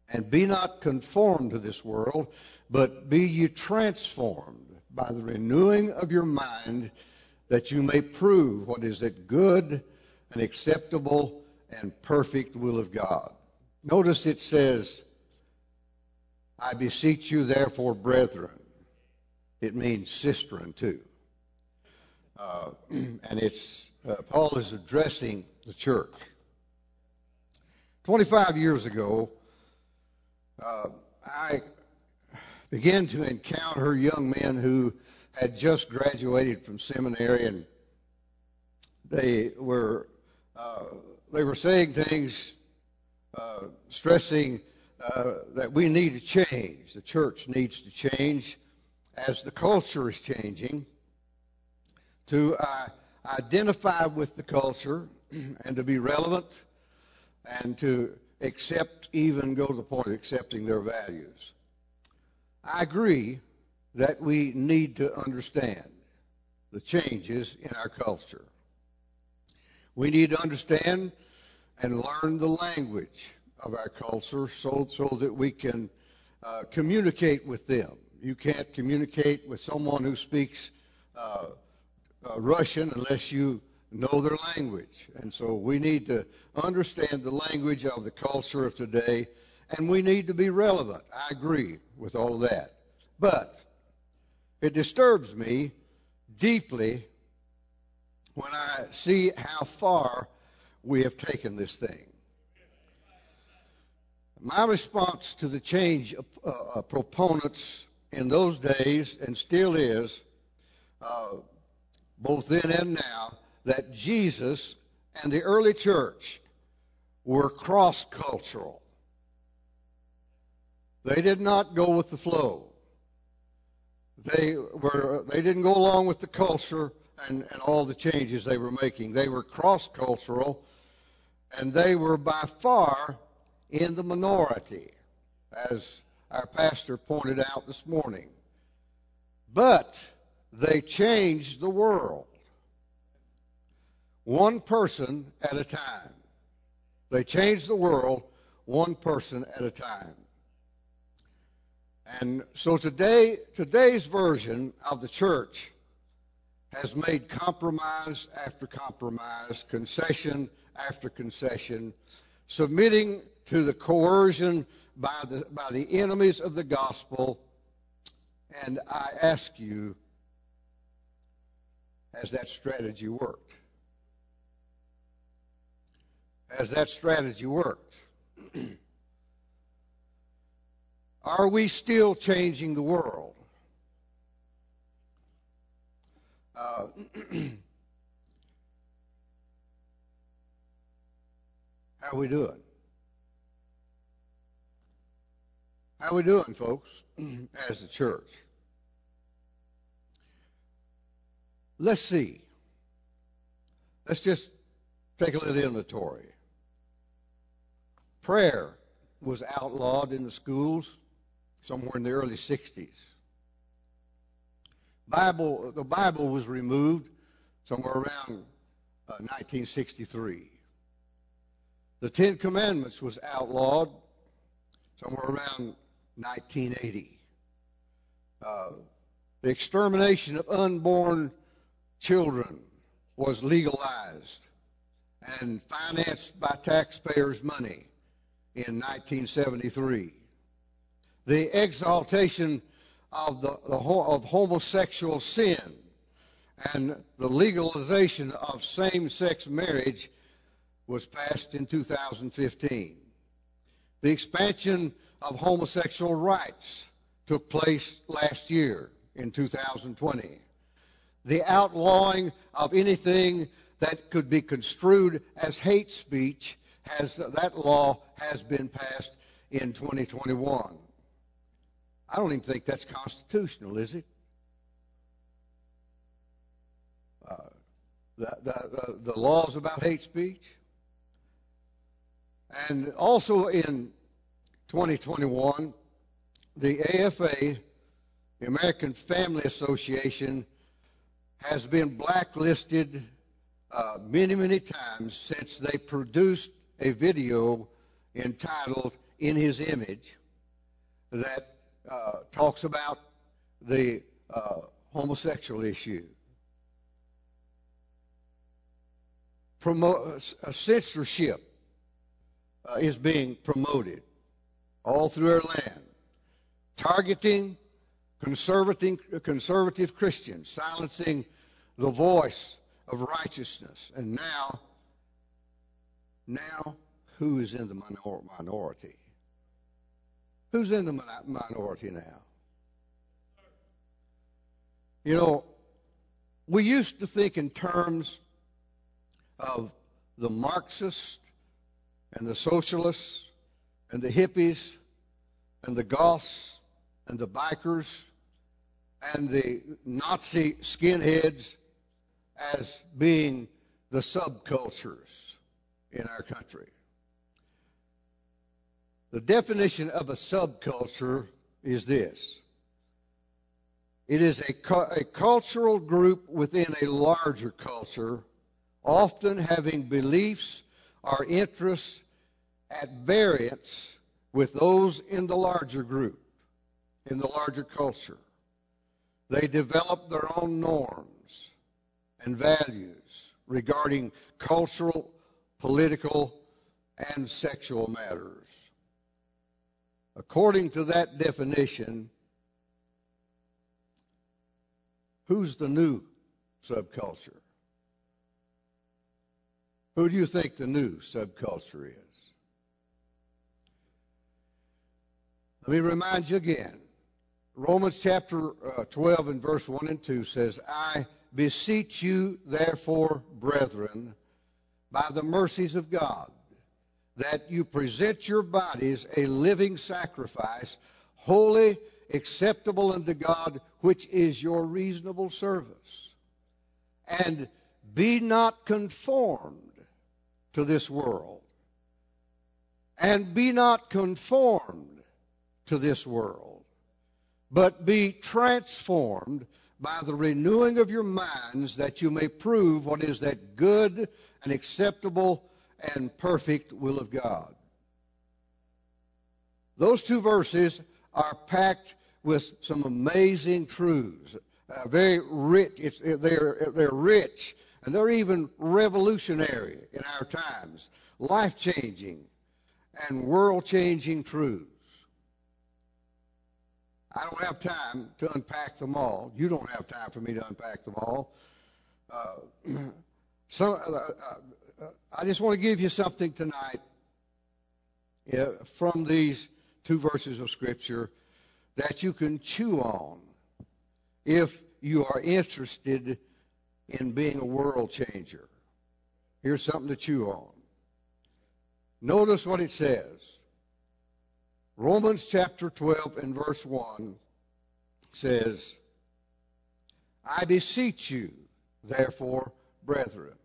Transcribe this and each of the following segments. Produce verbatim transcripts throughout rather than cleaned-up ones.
And be not conformed to this world, but be ye transformed by the renewing of your mind, that you may prove what is that good and acceptable and perfect will of God. Notice it says, I beseech you therefore, brethren. It means sistren too. Uh, and it's uh, Paul is addressing the church. twenty-five years ago, uh, I began to encounter young men who had just graduated from seminary, and they were uh, they were saying things, uh, stressing uh, that we need to change. The church needs to change as the culture is changing, to uh, identify with the culture and to be relevant and to accept, even go to the point of accepting their values. I agree that we need to understand the changes in our culture. We need to understand and learn the language of our culture so, so that we can uh, communicate with them. You can't communicate with someone who speaks uh, uh, Russian unless you know their language. And so we need to understand the language of the culture of today, and we need to be relevant. I agree with all of that. But it disturbs me deeply when I see how far we have taken this thing. My response to the change of, uh, proponents in those days, and still is, uh, both then and now, that Jesus and the early church were cross-cultural. They did not go with the flow. They were. They didn't go along with the culture and, and all the changes they were making. They were cross-cultural, and they were by far in the minority, as our pastor pointed out this morning. But they changed the world, one person at a time. They changed the world one person at a time. And so today, today's version of the church has made compromise after compromise, concession after concession, submitting to the coercion by the, by the enemies of the gospel. And I ask you, has that strategy worked? Has that strategy worked? Are we still changing the world? Uh, how are we doing? How are we doing, folks, as a church? Let's see. Let's just take a little inventory. Prayer was outlawed in the schools somewhere in the early sixties. Bible, the Bible was removed somewhere around uh, nineteen sixty-three. The Ten Commandments was outlawed somewhere around nineteen eighty. Uh, the extermination of unborn children was legalized and financed by taxpayers' money in nineteen seventy-three. The exaltation of the, the of homosexual sin and the legalization of same-sex marriage was passed in two thousand fifteen. The expansion of homosexual rights took place last year in two thousand twenty. The outlawing of anything that could be construed as hate speech, has that law has been passed in twenty twenty-one. I don't even think that's constitutional, is it? Uh, the, the, the, the laws about hate speech. And also in twenty twenty-one, the A F A, the American Family Association, has been blacklisted uh, many, many times since they produced a video entitled In His Image that uh, talks about the uh, homosexual issue. Promo- uh, censorship uh, is being promoted all through our land, targeting conservative, conservative Christians, silencing the voice of righteousness. And now, now, who is in the minor- minority? Who's in the minority now? You know, we used to think in terms of the Marxists and the socialists and the hippies and the goths and the bikers and the Nazi skinheads as being the subcultures in our country. The definition of a subculture is this. It is a, cu- a cultural group within a larger culture, often having beliefs or interests at variance with those in the larger group, in the larger culture. They develop their own norms and values regarding cultural, political, and sexual matters. According to that definition, who's the new subculture? Who do you think the new subculture is? Let me remind you again. Romans chapter uh, twelve and verse one and two says, I beseech you, therefore, brethren, by the mercies of God, that you present your bodies a living sacrifice, holy, acceptable unto God, which is your reasonable service. And be not conformed to this world. And be not conformed to this world, but be transformed by the renewing of your minds, that you may prove what is that good and acceptable and perfect will of God. Those two verses are packed with some amazing truths, uh, very rich. It's, they're, they're rich, and they're even revolutionary in our times, life-changing and world-changing truths. I don't have time to unpack them all. You don't have time for me to unpack them all. Uh, so, uh, uh, I just want to give you something tonight uh, from these two verses of Scripture that you can chew on if you are interested in being a world changer. Here's something to chew on. Notice what it says. Romans chapter twelve and verse one says, I beseech you, therefore, brethren.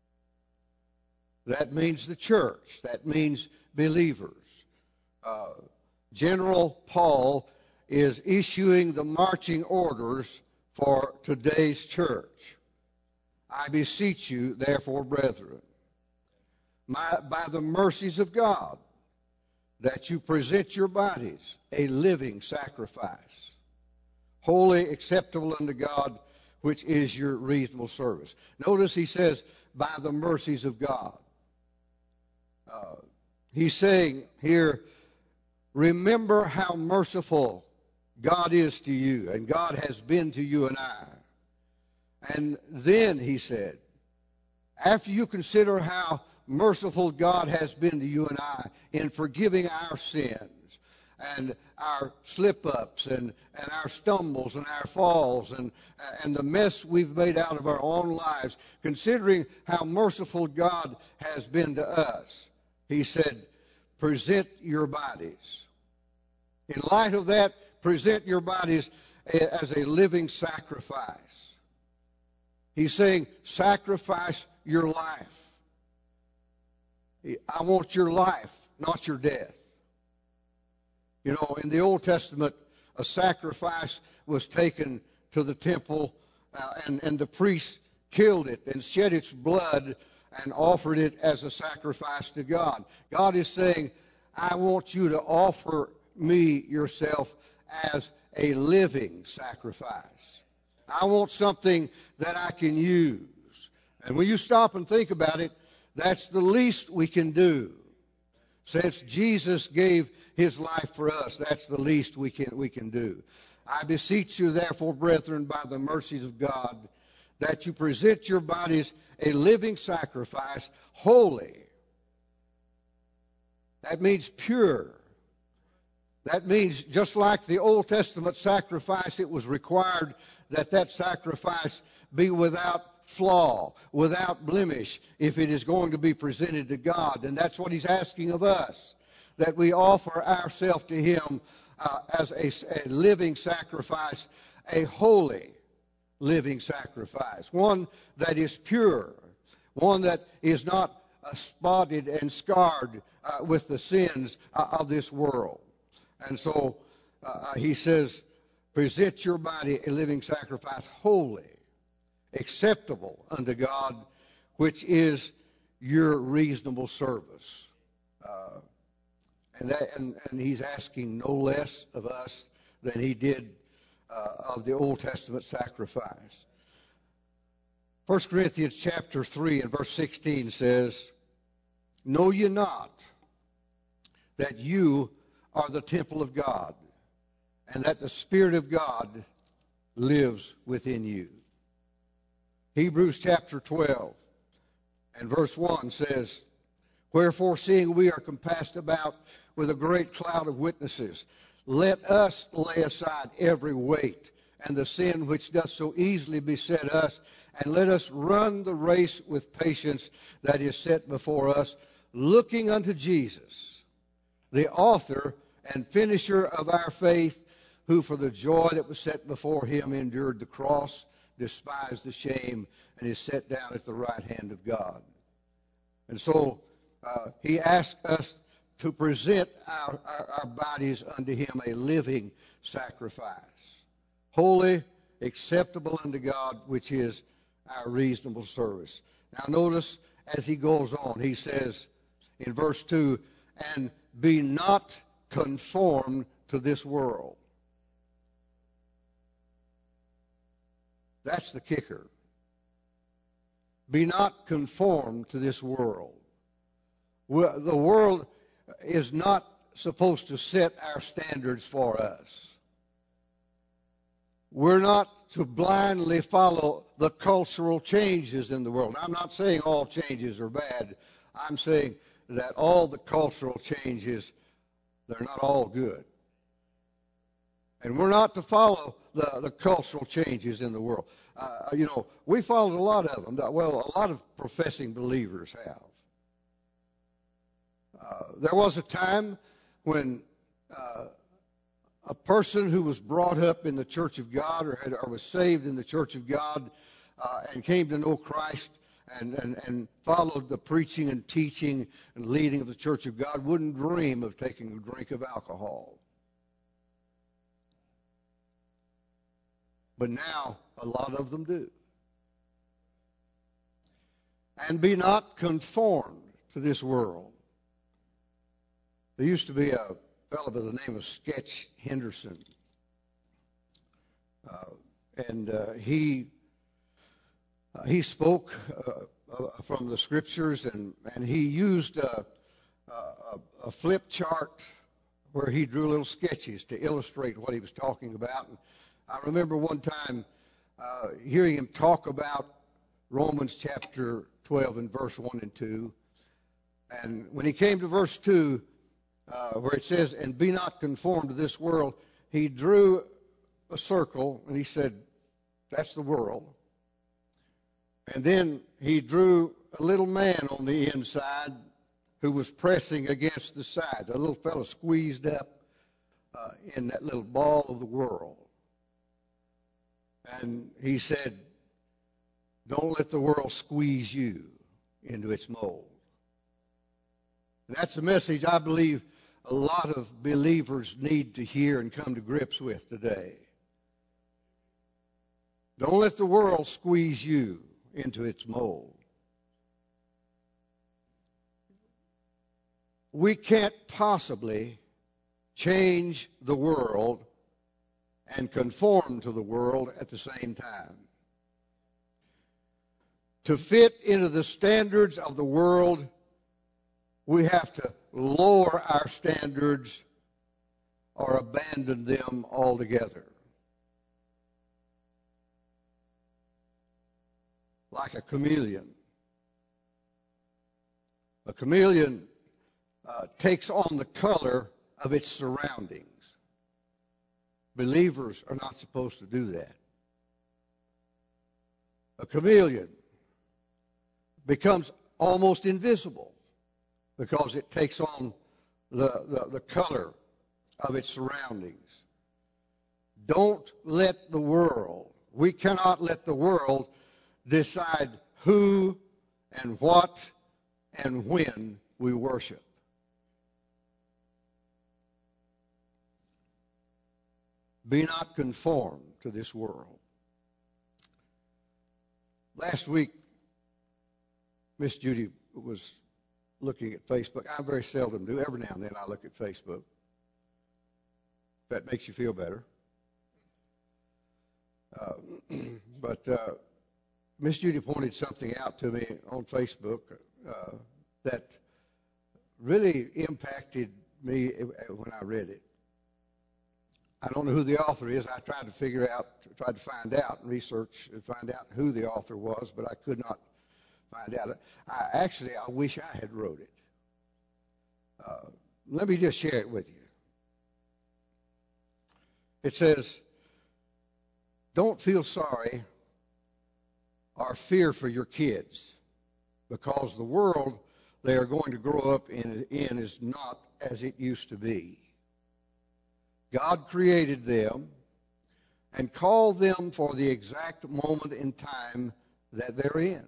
That means the church. That means believers. Uh, General Paul is issuing the marching orders for today's church. I beseech you, therefore, brethren, my, by the mercies of God, that you present your bodies a living sacrifice, holy, acceptable unto God, which is your reasonable service. Notice he says, by the mercies of God. Uh, he's saying here, remember how merciful God is to you, and God has been to you and I. And then, he said, after you consider how merciful God has been to you and I in forgiving our sins and our slip-ups and, and our stumbles and our falls and, and the mess we've made out of our own lives, considering how merciful God has been to us, he said, present your bodies. In light of that, present your bodies as a living sacrifice. He's saying, sacrifice your life. I want your life, not your death. You know, in the Old Testament, a sacrifice was taken to the temple, uh, and, and the priest killed it and shed its blood and offered it as a sacrifice to God. God is saying, I want you to offer me yourself as a living sacrifice. I want something that I can use. And when you stop and think about it, that's the least we can do. Since Jesus gave his life for us, that's the least we can we can do. I beseech you, therefore, brethren, by the mercies of God, that you present your bodies a living sacrifice, holy. That means pure. That means just like the Old Testament sacrifice, it was required that that sacrifice be without flaw, without blemish, if it is going to be presented to God. And that's what he's asking of us, that we offer ourselves to him uh, as a, a living sacrifice, a holy living sacrifice, one that is pure, one that is not uh, spotted and scarred uh, with the sins uh, of this world. And so uh, he says, present your body a living sacrifice, holy, acceptable unto God, which is your reasonable service. Uh, and, that, and, and he's asking no less of us than he did uh, of the Old Testament sacrifice. First Corinthians chapter three and verse sixteen says, know ye not that you are the temple of God, and that the Spirit of God lives within you. Hebrews chapter twelve and verse one says, wherefore, seeing we are compassed about with a great cloud of witnesses, let us lay aside every weight and the sin which doth so easily beset us, and let us run the race with patience that is set before us, looking unto Jesus, the author and finisher of our faith, who for the joy that was set before him endured the cross, despised the shame, and is set down at the right hand of God. And so uh, he asked us to present our, our, our bodies unto him a living sacrifice, holy, acceptable unto God, which is our reasonable service. Now notice as he goes on, he says in verse two, and be not conformed to this world. That's the kicker. Be not conformed to this world. The world is not supposed to set our standards for us. We're not to blindly follow the cultural changes in the world. I'm not saying all changes are bad. I'm saying that all the cultural changes, they're not all good. And we're not to follow the, the cultural changes in the world. Uh, you know, we followed a lot of them. Well, a lot of professing believers have. Uh, there was a time when uh, a person who was brought up in the Church of God or, had, or was saved in the Church of God uh, and came to know Christ and, and, and followed the preaching and teaching and leading of the Church of God wouldn't dream of taking a drink of alcohol. But now a lot of them do. And be not conformed to this world. There used to be a fellow by the name of Sketch Henderson. Uh, and uh, he uh, he spoke uh, uh, from the scriptures, and, and he used a, a, a flip chart where he drew little sketches to illustrate what he was talking about. And I remember one time uh, hearing him talk about Romans chapter twelve and verse one and two. And when he came to verse two, uh, where it says, and be not conformed to this world, he drew a circle and he said, that's the world. And then he drew a little man on the inside who was pressing against the sides, a little fellow squeezed up uh, in that little ball of the world. And he said, don't let the world squeeze you into its mold. And that's the message I believe a lot of believers need to hear and come to grips with today. Don't let the world squeeze you into its mold. we can't possibly change the world and conform to the world at the same time. To fit into the standards of the world, we have to lower our standards or abandon them altogether. Like a chameleon. A chameleon uh, takes on the color of its surroundings. Believers are not supposed to do that. A chameleon becomes almost invisible because it takes on the, the, the color of its surroundings. Don't let the world, we cannot let the world decide who and what and when we worship. Be not conformed to this world. Last week, Miss Judy was looking at Facebook. I very seldom do. Every now and then I look at Facebook. If that makes you feel better. Uh, but uh, Miss Judy pointed something out to me on Facebook uh, that really impacted me when I read it. I don't know who the author is. I tried to figure out, tried to find out, research and find out who the author was, but I could not find out. I, actually, I wish I had wrote it. Uh, let me just share it with you. It says, don't feel sorry or fear for your kids, because the world they are going to grow up in, in is not as it used to be. God created them and called them for the exact moment in time that they're in.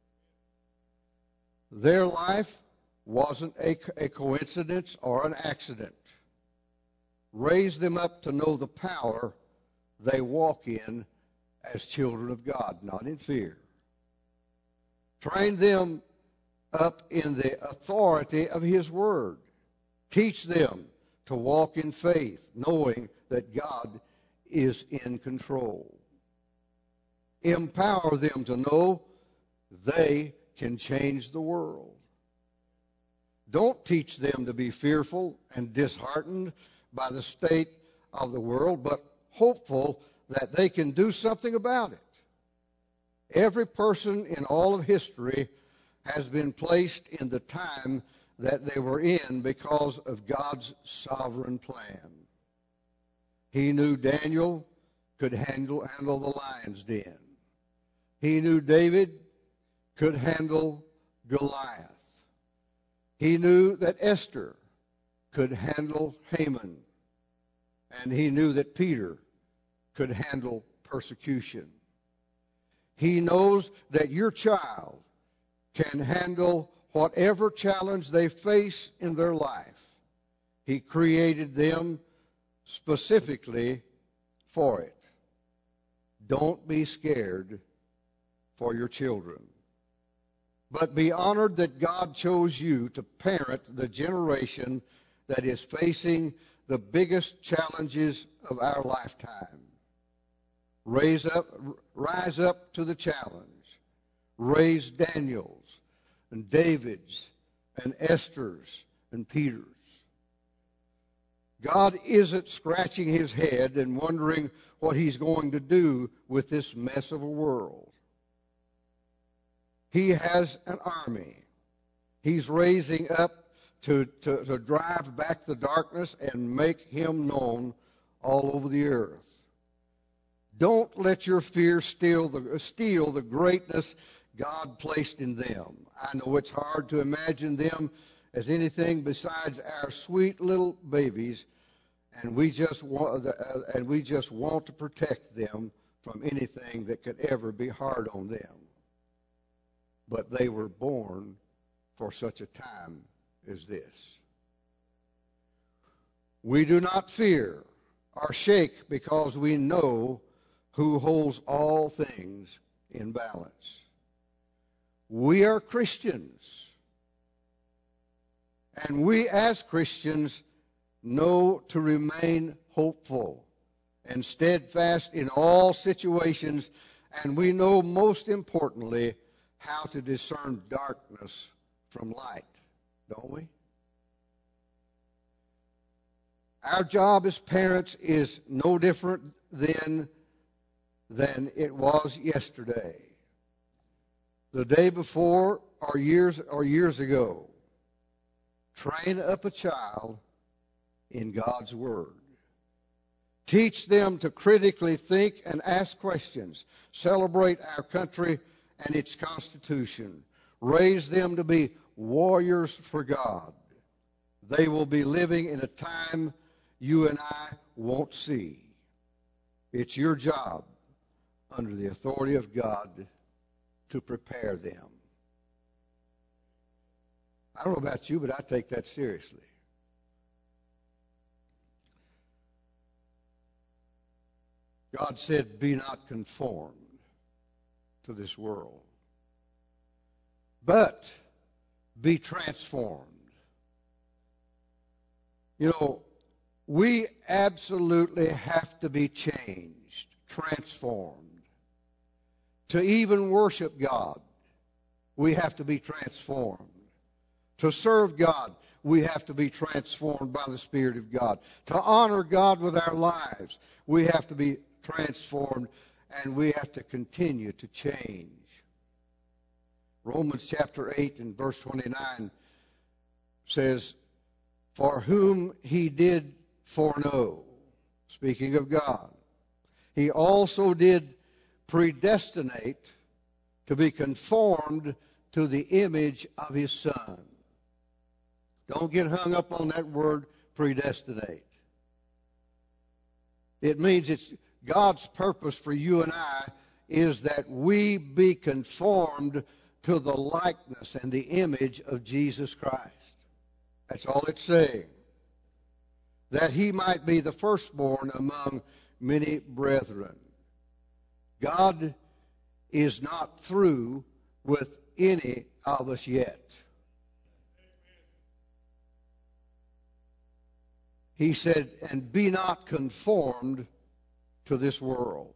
Their life wasn't a, a coincidence or an accident. Raise them up to know the power they walk in as children of God, not in fear. Train them up in the authority of His Word. Teach them to walk in faith, knowing that God is in control. Empower them to know they can change the world. Don't teach them to be fearful and disheartened by the state of the world, but hopeful that they can do something about it. Every person in all of history has been placed in the time that they were in because of God's sovereign plan. He knew Daniel could handle, handle the lion's den. He knew David could handle Goliath. He knew that Esther could handle Haman. And he knew that Peter could handle persecution. He knows that your child can handle whatever challenge they face in their life. He created them specifically for it. Don't be scared for your children, but be honored that God chose you to parent the generation that is facing the biggest challenges of our lifetime. Raise up, rise up to the challenge. Raise Daniels and Davids and Esthers and Peters. God isn't scratching his head and wondering what he's going to do with this mess of a world. He has an army. He's raising up to, to, to drive back the darkness and make him known all over the earth. Don't let your fear steal the, steal the greatness God placed in them. I know it's hard to imagine them as anything besides our sweet little babies, and we just want, and we just want to protect them from anything that could ever be hard on them. But they were born for such a time as this. We do not fear or shake because we know who holds all things in balance. We are Christians, And we as Christians know to remain hopeful and steadfast in all situations, and we know most importantly how to discern darkness from light, don't we? Our job as parents is no different then than it was yesterday, the day before, or years or years ago. Train up a child in God's Word. Teach them to critically think and ask questions. Celebrate our country and its Constitution. Raise them to be warriors for God. They will be living in a time you and I won't see. It's your job, under the authority of God, to prepare them. I don't know about you, but I take that seriously. God said, be not conformed to this world, but be transformed. You know, we absolutely have to be changed, transformed. To even worship God, we have to be transformed. To serve God, we have to be transformed by the Spirit of God. To honor God with our lives, we have to be transformed, and we have to continue to change. Romans chapter eight and verse twenty-nine says, for whom he did foreknow, speaking of God, he also did predestinate to be conformed to the image of his Son. Don't get hung up on that word predestinate. It means it's God's purpose for you and I is that we be conformed to the likeness and the image of Jesus Christ. That's all it's saying. That he might be the firstborn among many brethren. God is not through with any of us yet. He said, and be not conformed to this world.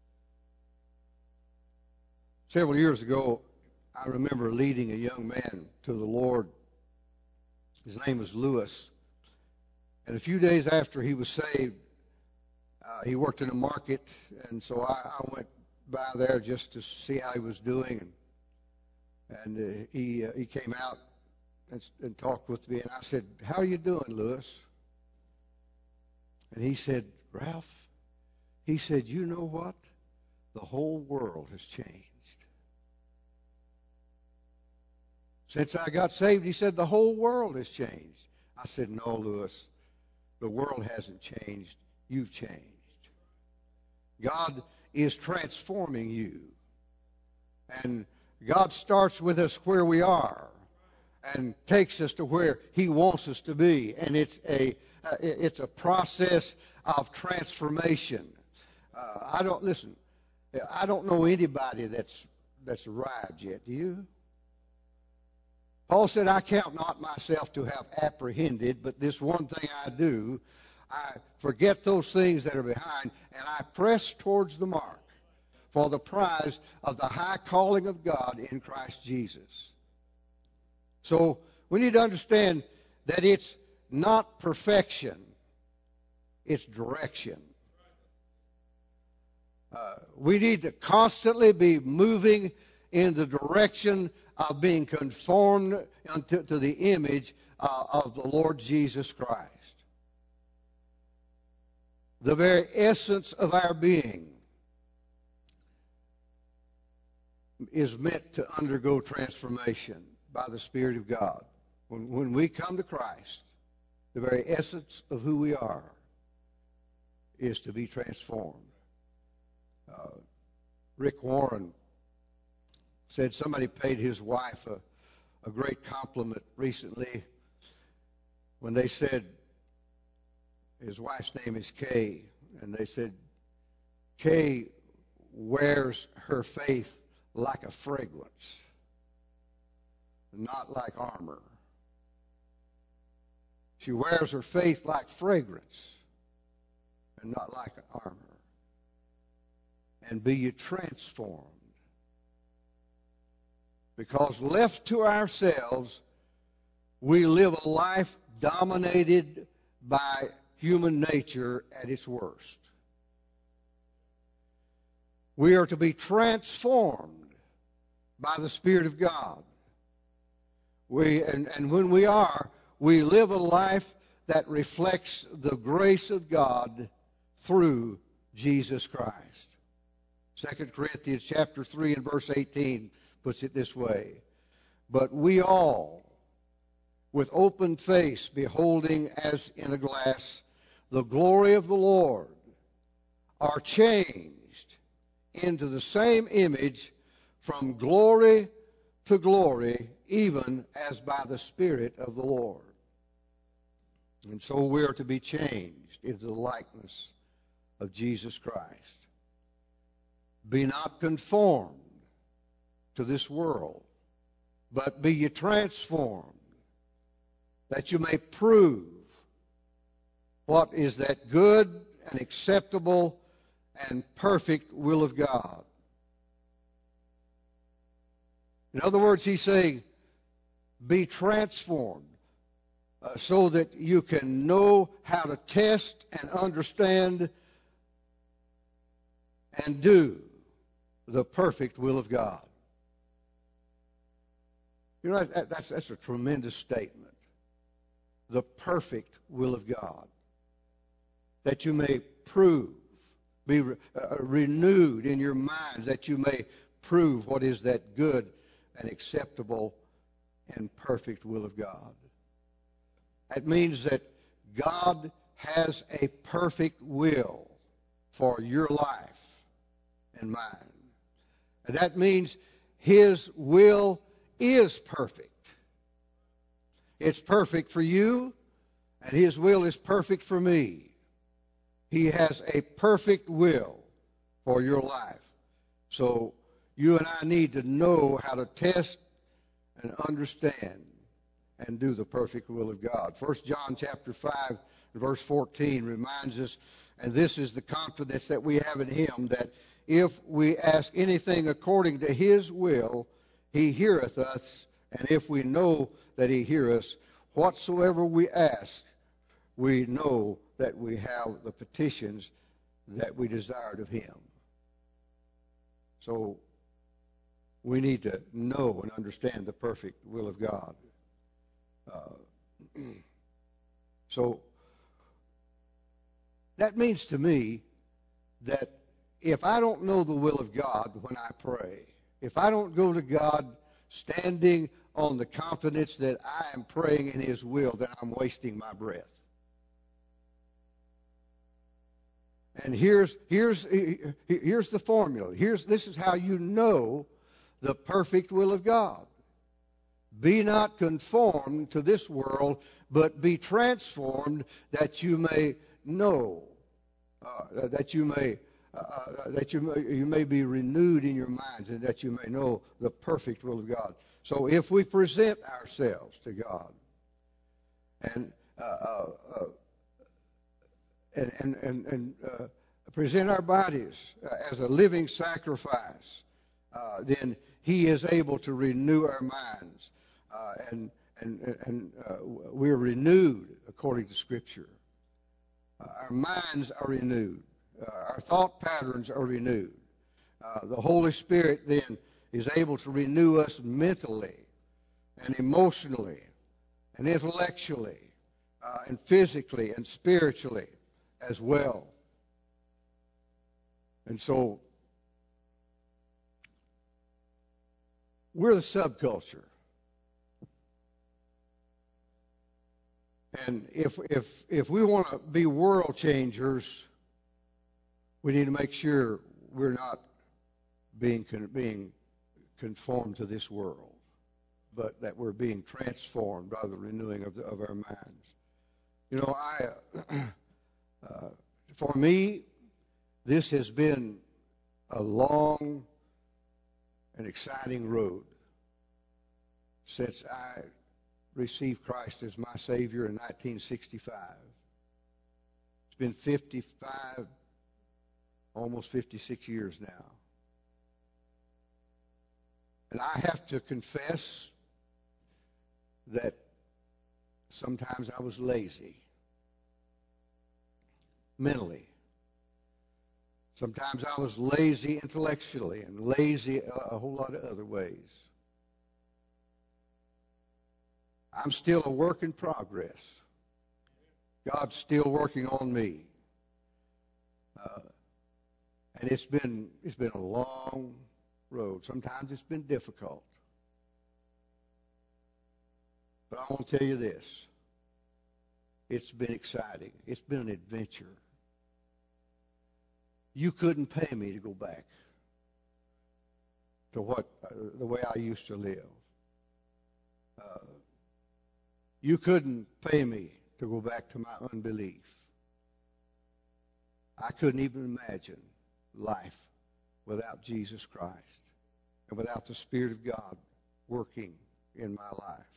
Several years ago, I remember leading a young man to the Lord. His name was Lewis. And a few days after he was saved, uh, he worked in a market, and so I, I went by there just to see how he was doing. And, and uh, he uh, he came out and, and talked with me, and I said, how are you doing, Lewis? And he said, Ralph, he said, you know what? The whole world has changed. Since I got saved, he said, the whole world has changed. I said, no, Lewis, the world hasn't changed. You've changed. God is transforming you. And God starts with us where we are and takes us to where he wants us to be. And it's a uh, it's a process of transformation. Uh, I don't listen. I don't know anybody that's that's arrived yet. Do you? Paul said, I count not myself to have apprehended, but this one thing I do, I forget those things that are behind, and I press towards the mark for the prize of the high calling of God in Christ Jesus. So we need to understand that it's not perfection, it's direction. Uh, we need to constantly be moving in the direction of being conformed unto, to the image uh, of the Lord Jesus Christ. The very essence of our being is meant to undergo transformation by the Spirit of God. When, when we come to Christ, the very essence of who we are is to be transformed. Uh, Rick Warren said somebody paid his wife a, a great compliment recently when they said, his wife's name is Kay, and they said, Kay wears her faith like a fragrance, not like armor. She wears her faith like fragrance and not like armor. And be ye transformed. Because left to ourselves, we live a life dominated by human nature at its worst. We are to be transformed by the Spirit of God. We, and, and when we are, we live a life that reflects the grace of God through Jesus Christ. Second Corinthians chapter three and verse eighteen puts it this way. But we all, with open face, beholding as in a glass the glory of the Lord, are changed into the same image from glory to glory, even as by the Spirit of the Lord. And so we are to be changed into the likeness of Jesus Christ. Be not conformed to this world, but be ye transformed, that you may prove what is that good and acceptable and perfect will of God. In other words, he's saying, be transformed uh, so that you can know how to test and understand and do the perfect will of God. You know, that, that's, that's a tremendous statement. The perfect will of God. That you may prove, be re, uh, renewed in your minds, that you may prove what is that good and acceptable and perfect will of God. That means that God has a perfect will for your life and mine. And that means His will is perfect. It's perfect for you, and His will is perfect for me. He has a perfect will for your life. So you and I need to know how to test and understand and do the perfect will of God. First John chapter five, verse fourteen reminds us, and this is the confidence that we have in Him, that if we ask anything according to His will, He heareth us, and if we know that He heareth us, whatsoever we ask, we know that we have the petitions that we desired of Him. So we need to know and understand the perfect will of God. Uh, so that means to me that if I don't know the will of God when I pray, if I don't go to God standing on the confidence that I am praying in His will, then I'm wasting my breath. And here's here's here's the formula. Here's this is how you know the perfect will of God. Be not conformed to this world, but be transformed, that you may know, uh, that you may uh, that you may, you may be renewed in your minds, and that you may know the perfect will of God. So if we present ourselves to God, and uh, uh, uh, and and and, and uh, present our bodies uh, as a living sacrifice, uh, then He is able to renew our minds, uh, and and and uh, we're renewed according to Scripture. Uh, our minds are renewed. Uh, our thought patterns are renewed. Uh, the Holy Spirit then is able to renew us mentally and emotionally and intellectually uh, and physically and spiritually as well. And so we're the subculture. And if if if we want to be world changers, we need to make sure we're not being being conformed to this world, but that we're being transformed by the renewing of, the, of our minds. You know, I uh, for me, this has been a long and exciting road since I received Christ as my Savior in nineteen sixty-five. It's been fifty-five, almost fifty-six years now. And I have to confess that sometimes I was lazy, mentally. Sometimes I was lazy intellectually and lazy a, a whole lot of other ways. I'm still a work in progress. God's still working on me. Uh, and it's been it's been a long road. Sometimes it's been difficult. But I want to tell you this. It's been exciting. It's been an adventure. You couldn't pay me to go back to what uh, the way I used to live. Uh, you couldn't pay me to go back to my unbelief. I couldn't even imagine life without Jesus Christ and without the Spirit of God working in my life.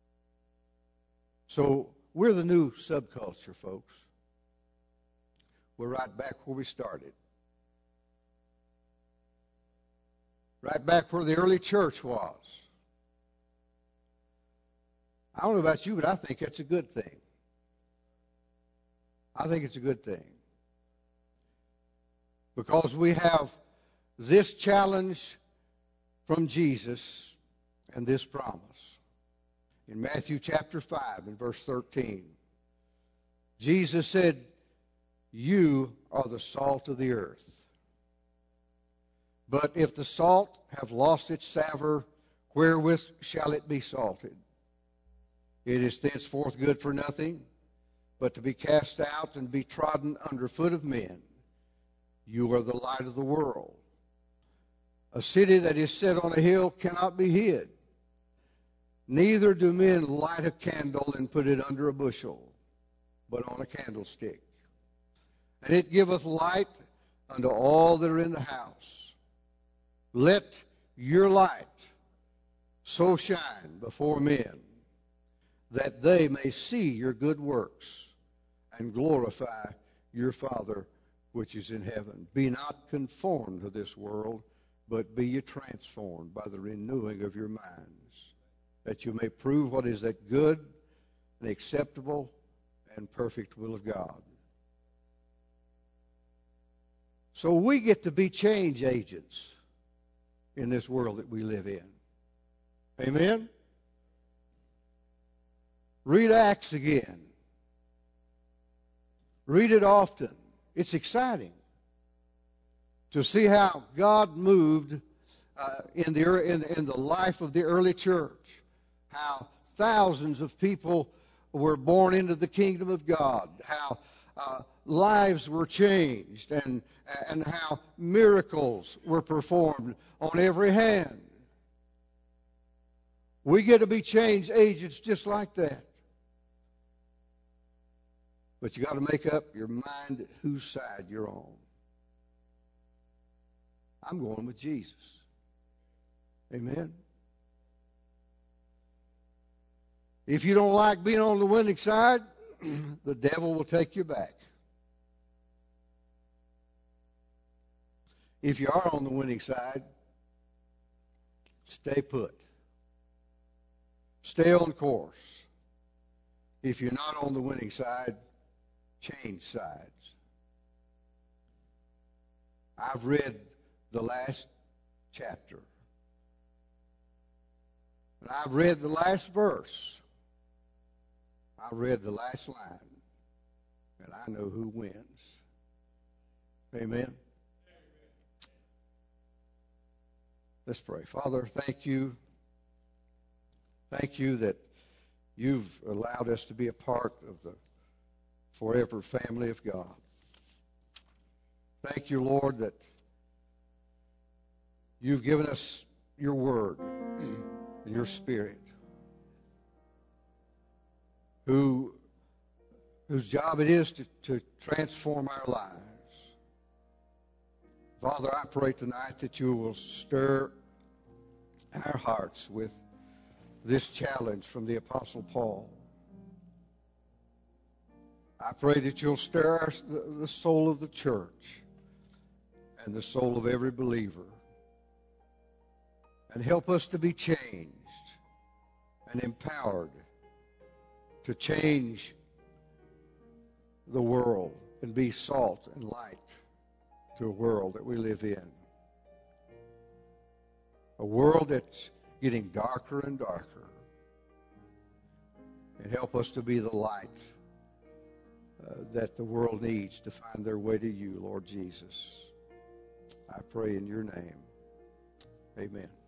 So we're the new subculture, folks. We're right back where we started. Right back where the early church was. I don't know about you, but I think that's a good thing. I think it's a good thing. Because we have this challenge from Jesus and this promise. In Matthew chapter five and verse thirteen, Jesus said, "You are the salt of the earth. But if the salt have lost its savour, wherewith shall it be salted? It is thenceforth good for nothing, but to be cast out and be trodden under foot of men. You are the light of the world. A city that is set on a hill cannot be hid. Neither do men light a candle and put it under a bushel, but on a candlestick. And it giveth light unto all that are in the house. Let your light so shine before men, that they may see your good works and glorify your Father which is in heaven. Be not conformed to this world, but be ye transformed by the renewing of your minds, that you may prove what is that good and acceptable and perfect will of God." So we get to be change agents in this world that we live in. Amen? Read Acts again. Read it often. It's exciting to see how God moved uh, in, the, in, in the life of the early church, how thousands of people were born into the kingdom of God, how uh, lives were changed, and, and how miracles were performed on every hand. We get to be change agents just like that. But you got to make up your mind whose side you're on. I'm going with Jesus. Amen. If you don't like being on the winning side, the devil will take you back. If you are on the winning side, stay put. Stay on course. If you're not on the winning side, change sides. I've read the last chapter. And I've read the last verse. I read the last line. And I know who wins. Amen. Let's pray. Father, thank you. Thank you that you've allowed us to be a part of the forever family of God. Thank you, Lord, that you've given us your word and your Spirit, who, whose job it is to, to transform our lives. Father, I pray tonight that you will stir our hearts with this challenge from the Apostle Paul. I pray that you'll stir our, the, the soul of the church and the soul of every believer, and help us to be changed and empowered to change the world and be salt and light to a world that we live in. A world that's getting darker and darker. And help us to be the light uh, that the world needs to find their way to you, Lord Jesus. I pray in your name. Amen.